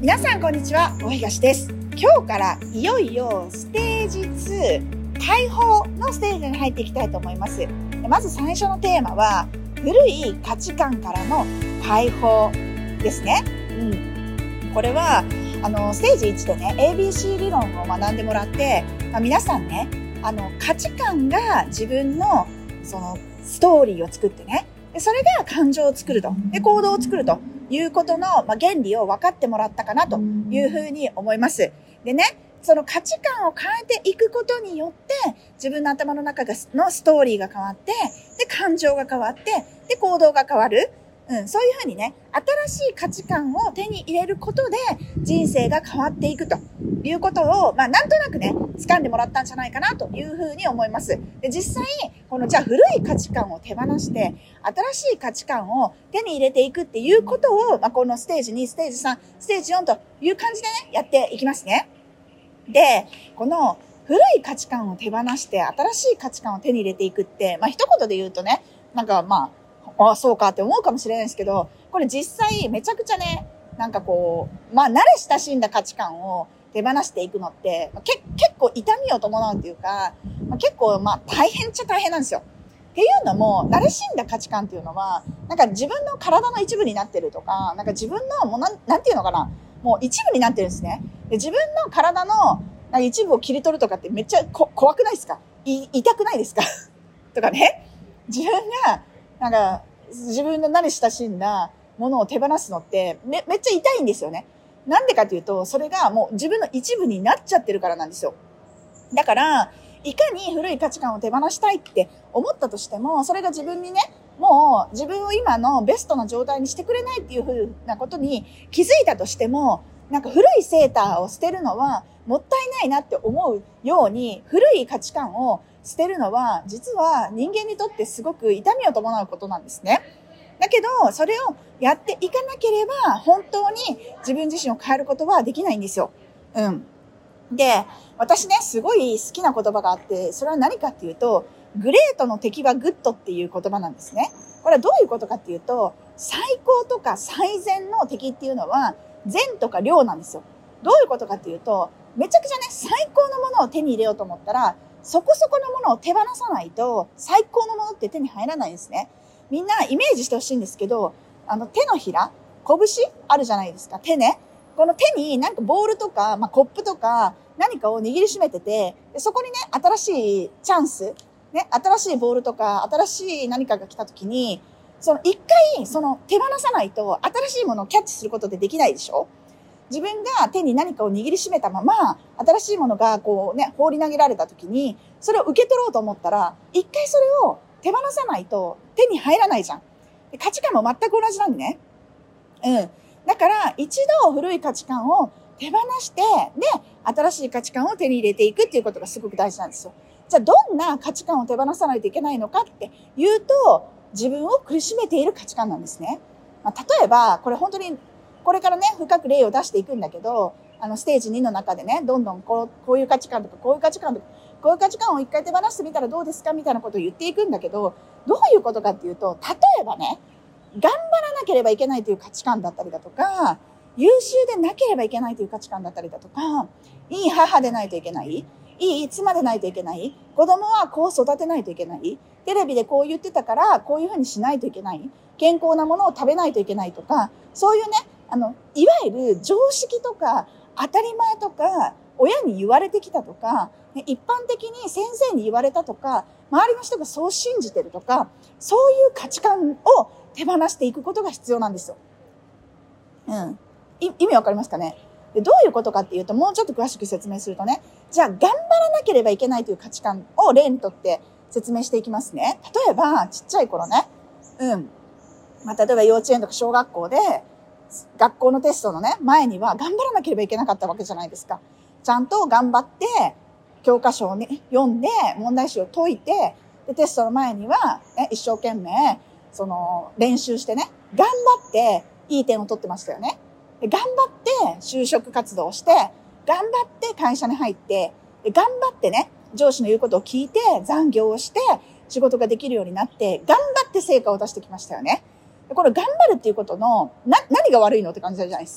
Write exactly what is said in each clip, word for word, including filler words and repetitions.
皆さんこんにちは、大東です。今日からいよいよステージツー、解放のステージに入っていきたいと思います。まず最初のテーマは、古い価値観からの解放ですね。うん。これは、あの、ステージいちでね、エービーシー 理論を学んでもらって、まあ、皆さんね、あの、価値観が自分の、その、ストーリーを作ってね、でそれが感情を作ると、で、行動を作るということの、まあ、原理を分かってもらったかなというふうに思います。でね、その価値観を変えていくことによって、自分の頭の中のストーリーが変わって、で、感情が変わって、で、行動が変わる。うん、そういうふうにね、新しい価値観を手に入れることで、人生が変わっていくということを、まあ、なんとなくね、掴んでもらったんじゃないかなというふうに思います。で、実際、この、じゃあ古い価値観を手放して、新しい価値観を手に入れていくっていうことを、まあ、このステージに、ステージさん、ステージよんという感じでね、やっていきますね。で、この古い価値観を手放して新しい価値観を手に入れていくって、まあ一言で言うとね、なんかまあ、ああそうかって思うかもしれないですけど、これ実際めちゃくちゃね、なんかこう、まあ慣れ親しんだ価値観を手放していくのって、まあ、け結構痛みを伴うっていうか、まあ、結構まあ大変っちゃ大変なんですよ。っていうのも、慣れ親んだ価値観っていうのは、なんか自分の体の一部になってるとか、なんか自分のもうなん、なんていうのかな、もう一部になってるんですね。で自分の体の一部を切り取るとかってめっちゃこ怖くないですか？い痛くないですか？とかね。自分が、なんか、自分の慣れ親しんだものを手放すのってめ、めっちゃ痛いんですよね。なんでかというと、それがもう自分の一部になっちゃってるからなんですよ。だから、いかに古い価値観を手放したいって思ったとしても、それが自分にね、もう自分を今のベストな状態にしてくれないっていうふうなことに気づいたとしても、なんか古いセーターを捨てるのはもったいないなって思うように、古い価値観を捨てるのは実は人間にとってすごく痛みを伴うことなんですね。だけど、それをやっていかなければ本当に自分自身を変えることはできないんですよ。うん。で、私ね、すごい好きな言葉があって、それは何かっていうと、グレートの敵はグッドっていう言葉なんですね。これはどういうことかっていうと、最高とか最善の敵っていうのは、善とか良なんですよ。どういうことかっていうと、めちゃくちゃね、最高のものを手に入れようと思ったら、そこそこのものを手放さないと、最高のものって手に入らないんですね。みんなイメージしてほしいんですけど、あの手のひら、拳あるじゃないですか、手ね。この手になんかボールとか、まあ、コップとか何かを握りしめてて、でそこにね、新しいチャンス、ね、新しいボールとか、新しい何かが来た時に、その一回、その手放さないと新しいものをキャッチすることってできないでしょ？自分が手に何かを握りしめたまま、新しいものがこうね、放り投げられた時に、それを受け取ろうと思ったら、一回それを手放さないと手に入らないじゃん。で価値観も全く同じなんでね。うん。だから、一度古い価値観を手放して、で、新しい価値観を手に入れていくっていうことがすごく大事なんですよ。じゃあ、どんな価値観を手放さないといけないのかっていうと、自分を苦しめている価値観なんですね。まあ、例えば、これ本当に、これからね、深く例を出していくんだけど、あの、ステージにの中でね、どんどんこう、こういう価値観とか、こういう価値観とか、こういう価値観を一回手放してみたらどうですかみたいなことを言っていくんだけど、どういうことかっていうと、例えばね、頑張らなければいけないという価値観だったりだとか、優秀でなければいけないという価値観だったりだとか、いい母でないといけない、いい妻でないといけない、子供はこう育てないといけない、テレビでこう言ってたからこういうふうにしないといけない、健康なものを食べないといけないとか、そういうね、あの、いわゆる常識とか当たり前とか、親に言われてきたとか、一般的に先生に言われたとか、周りの人がそう信じてるとか、そういう価値観を手放していくことが必要なんですよ。うん。意味わかりますかね？で、どういうことかっていうと、もうちょっと詳しく説明するとね、じゃあ頑張らなければいけないという価値観を例にとって説明していきますね。例えば、ちっちゃい頃ね、うん。まあ、例えば幼稚園とか小学校で、学校のテストのね、前には頑張らなければいけなかったわけじゃないですか。ちゃんと頑張って、教科書を、ね、読んで、問題集を解いて、で、テストの前には、ね、一生懸命、その、練習してね、頑張って、いい点を取ってましたよね。で頑張って、就職活動をして、頑張って会社に入って、で頑張ってね、上司の言うことを聞いて、残業をして、仕事ができるようになって、頑張って成果を出してきましたよね。でこれ頑張るっていうことの、な、何が悪いのって感じじゃないですか。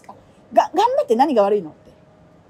が、頑張って何が悪いのって。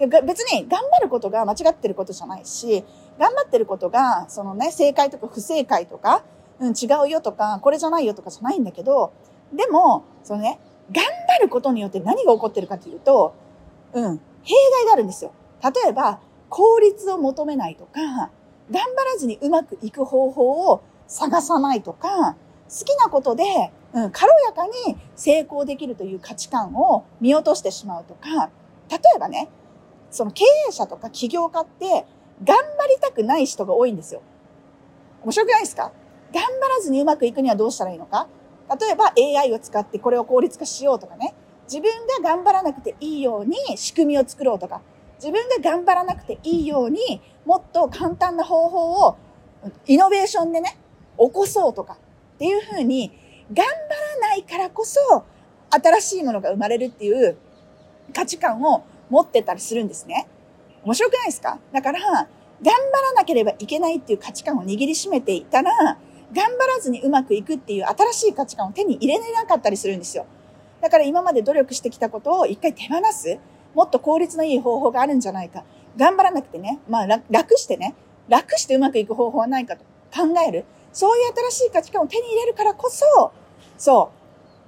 で別に頑張ることが間違ってることじゃないし、頑張ってることが、そのね、正解とか不正解とか、うん、違うよとか、これじゃないよとかじゃないんだけど、でも、そのね、頑張ることによって何が起こってるかというと、うん、弊害があるんですよ。例えば、効率を求めないとか、頑張らずにうまくいく方法を探さないとか、好きなことで、うん、軽やかに成功できるという価値観を見落としてしまうとか、例えばね、その経営者とか起業家って頑張りたくない人が多いんですよ。面白くないですか？頑張らずにうまくいくにはどうしたらいいのか？例えば エーアイ を使ってこれを効率化しようとかね、自分が頑張らなくていいように仕組みを作ろうとか、自分が頑張らなくていいようにもっと簡単な方法をイノベーションでね、起こそうとかっていうふうに頑張らないからこそ新しいものが生まれるっていう価値観を持ってたりするんですね。面白くないですか？だから頑張らなければいけないっていう価値観を握りしめていたら、頑張らずにうまくいくっていう新しい価値観を手に入れれなかったりするんですよ。だから今まで努力してきたことを一回手放す。もっと効率のいい方法があるんじゃないか。頑張らなくてね、まあ楽してね、楽してうまくいく方法はないかと考える。そういう新しい価値観を手に入れるからこそ、そう、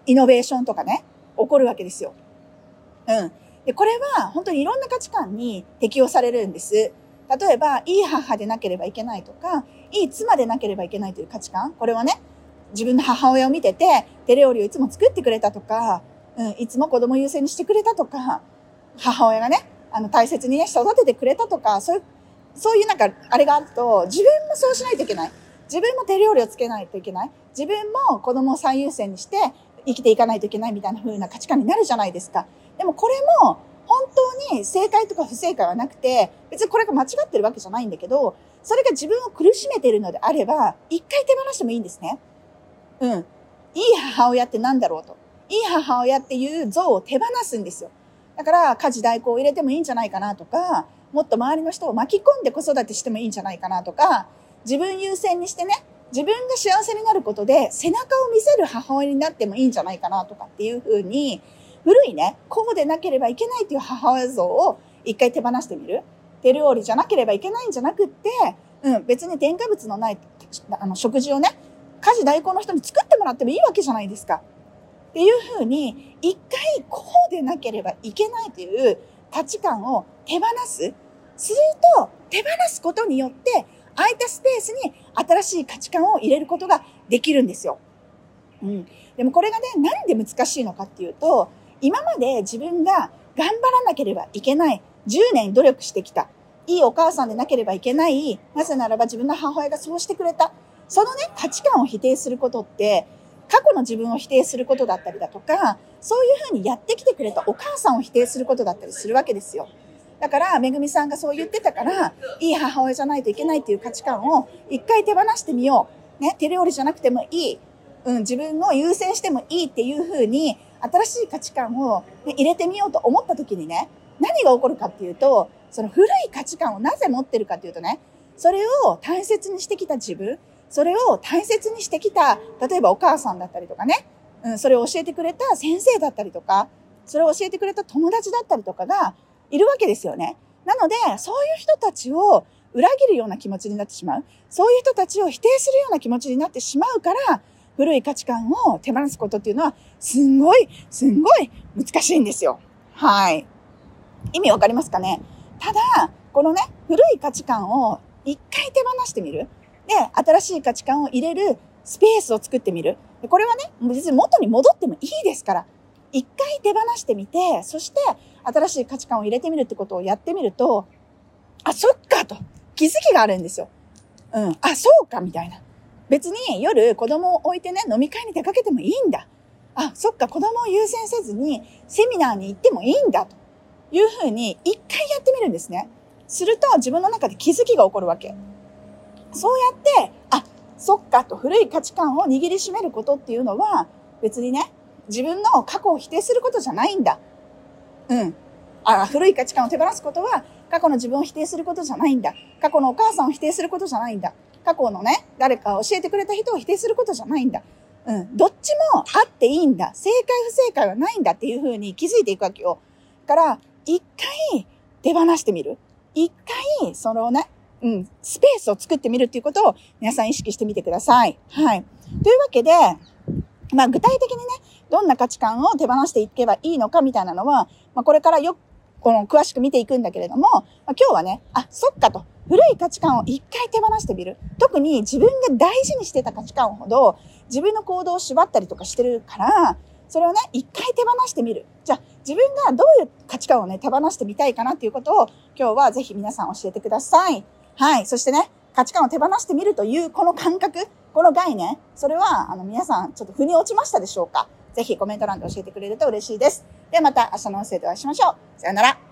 イノベーションとかね、起こるわけですよ。うん。で、これは本当にいろんな価値観に適用されるんです。例えば、いい母でなければいけないとか、いい妻でなければいけないという価値観。これはね、自分の母親を見てて、手料理をいつも作ってくれたとか、うん、いつも子供優先にしてくれたとか、母親がね、あの、大切にね、育ててくれたとか、そういう、そういうなんか、あれがあると、自分もそうしないといけない。自分も手料理をつけないといけない。自分も子供を最優先にして生きていかないといけないみたいな風な価値観になるじゃないですか。でもこれも、本当に正解とか不正解はなくて、別にこれが間違ってるわけじゃないんだけど、それが自分を苦しめているのであれば、一回手放してもいいんですね。うん。いい母親って何だろうと。いい母親っていう像を手放すんですよ。だから、家事代行を入れてもいいんじゃないかなとか、もっと周りの人を巻き込んで子育てしてもいいんじゃないかなとか、自分優先にしてね、自分が幸せになることで背中を見せる母親になってもいいんじゃないかなとかっていうふうに、古いね、こうでなければいけないっていう母親像を一回手放してみる。手料理じゃなければいけないんじゃなくって、うん、別に添加物のないあの食事をね、家事代行の人に作ってもらってもいいわけじゃないですか。っていうふうに、一回こうでなければいけないという価値観を手放す。すると、手放すことによって、空いたスペースに新しい価値観を入れることができるんですよ。うん。でもこれがね、なんで難しいのかっていうと、今まで自分が頑張らなければいけない、じゅうねん努力してきた、いいお母さんでなければいけない、なぜならば自分の母親がそうしてくれた、そのね、価値観を否定することって、過去の自分を否定することだったりだとか、そういうふうにやってきてくれたお母さんを否定することだったりするわけですよ。だから、めぐみさんがそう言ってたから、いい母親じゃないといけないっていう価値観を一回手放してみよう。ね、手料理じゃなくてもいい。うん、自分を優先してもいいっていうふうに、新しい価値観を、ね、入れてみようと思った時にね、何が起こるかっていうと、その古い価値観をなぜ持ってるかっていうとね、それを大切にしてきた自分、それを大切にしてきた、例えばお母さんだったりとかね、うん、それを教えてくれた先生だったりとか、それを教えてくれた友達だったりとかがいるわけですよね。なので、そういう人たちを裏切るような気持ちになってしまう。そういう人たちを否定するような気持ちになってしまうから、古い価値観を手放すことっていうのは、すんごい、すんごい難しいんですよ。はい。意味わかりますかね？ただ、このね、古い価値観を一回手放してみる。で、新しい価値観を入れるスペースを作ってみる。でこれはね、別に元に戻ってもいいですから、一回手放してみて、そして新しい価値観を入れてみるってことをやってみると、あ、そっかと気づきがあるんですよ。うん、あ、そうかみたいな。別に夜子供を置いてね、飲み会に出かけてもいいんだ。あ、そっか、子供を優先せずにセミナーに行ってもいいんだというふうに一回やってみるんですね。すると自分の中で気づきが起こるわけ。そうやって、あ、そっかと古い価値観を握りしめることっていうのは別にね、自分の過去を否定することじゃないんだ。うん。あ、古い価値観を手放すことは過去の自分を否定することじゃないんだ。過去のお母さんを否定することじゃないんだ。過去のね、誰かを教えてくれた人を否定することじゃないんだ。うん。どっちもあっていいんだ。正解不正解はないんだっていうふうに気づいていくわけよ。 から、一回手放してみる。一回、そのね、うん、スペースを作ってみるっていうことを皆さん意識してみてください。はい。というわけで、まあ具体的にね、どんな価値観を手放していけばいいのかみたいなのは、まあこれからよく、この詳しく見ていくんだけれども、まあ、今日はね、あ、そっかと、古い価値観を一回手放してみる。特に自分が大事にしてた価値観ほど、自分の行動を縛ったりとかしてるから、それをね、一回手放してみる。じゃあ、自分がどういう価値観をね、手放してみたいかなっていうことを、今日はぜひ皆さん教えてください。はい。そしてね、価値観を手放してみるというこの感覚、この概念、それは、あの、皆さんちょっと腑に落ちましたでしょうか？ぜひコメント欄で教えてくれると嬉しいです。ではまた明日の音声でお会いしましょう。さよなら。